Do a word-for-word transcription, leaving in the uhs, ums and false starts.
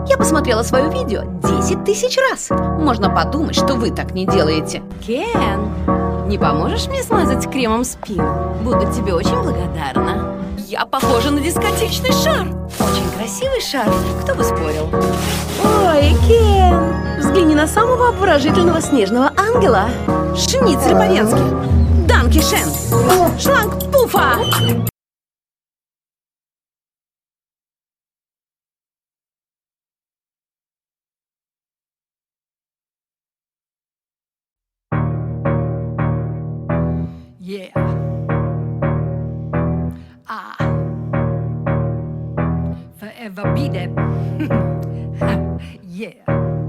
Я посмотрела свое видео десять тысяч раз. Можно подумать, что вы так не делаете. Кен, не поможешь мне смазать кремом спину? Буду тебе очень благодарна. Я похожа на дискотечный шар. Очень красивый шар, кто бы спорил. Ой, Кен, взгляни на самого обворожительного снежного ангела. Шницель по-венски. Данки Шен. Шланг Пуфа. Yeah. Ah. Forever be that. Yeah.